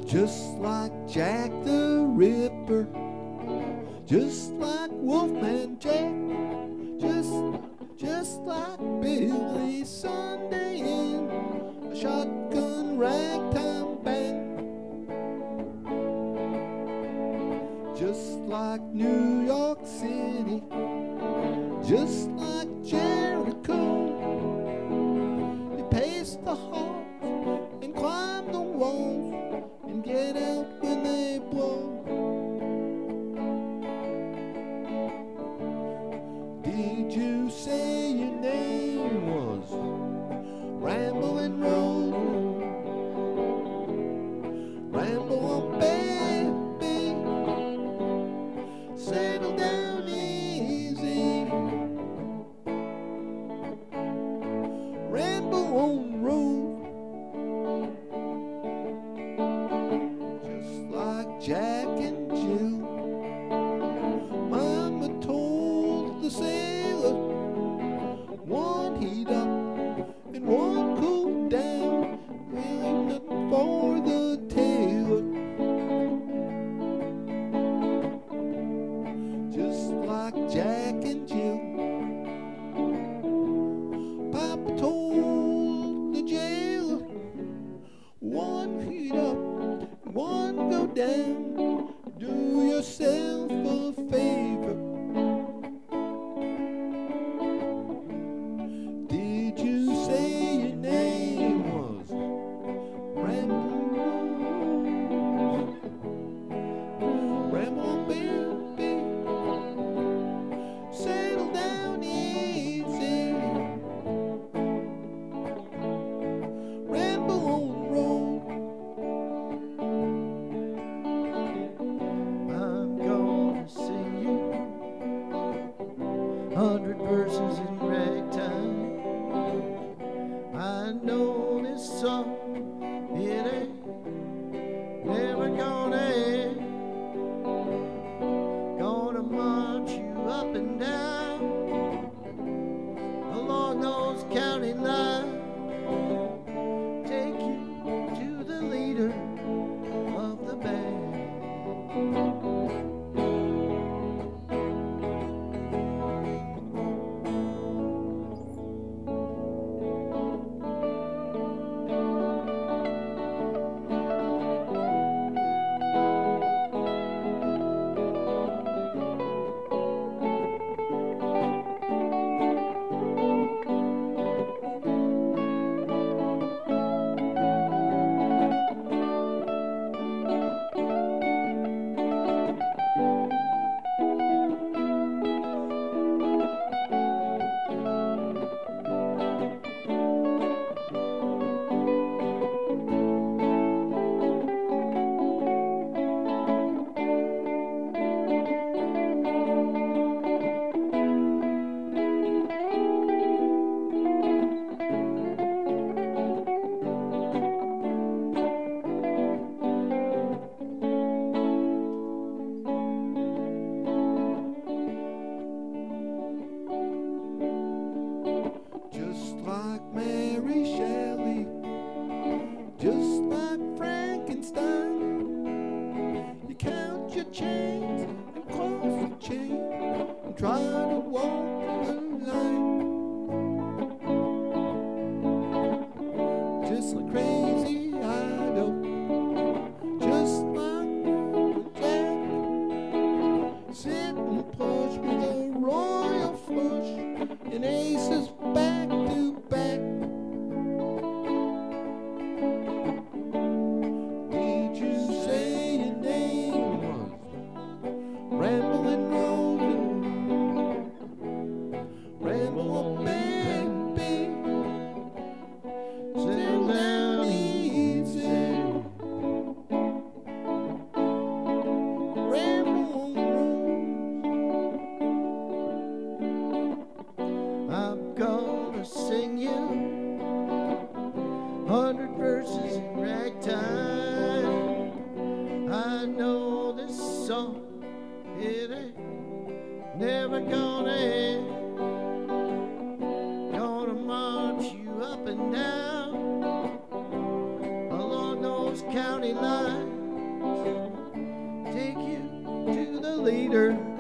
just like Jack the Ripper, just like Wolfman Jack, just like Billy Sunday in a shotgun ragtime band, just like New York City, just like Jericho. You pace the halls and climb the walls and get out when they blow. Did you say your name was Ramblin' Road? Ramble on, baby, settle down easy. Ramble on road, just like Jack and Jill. Mama told the sailor, one heat up and one cool down, really nothing for the tailor. Just like Jack and Jill, Papa told the jailer, one heat up, one go down. Do yourself a favor. Did you say your name was Ramble? Ramble, baby, settle down easy. Ramble on road. I'm gonna sing you 100 verses in ragtime. I know this song, it ain't never gonna end. Gonna march you up and down along those county lines. Take you to the leader of the band. Just like Mary Shelley, just like Frankenstein. You count your chains and close the chain and try to walk the line. Just like crazy idol, just like Jack, sitting plush with a royal flush and aces back to back. Did you say your name was Ramblin' Road? Ramble on, baby, settle down easy. Ramble on road. I'm gonna sing you 100 verses in ragtime. I know this song, it ain't never gonna end. Gonna march you up and down along those county lines. later.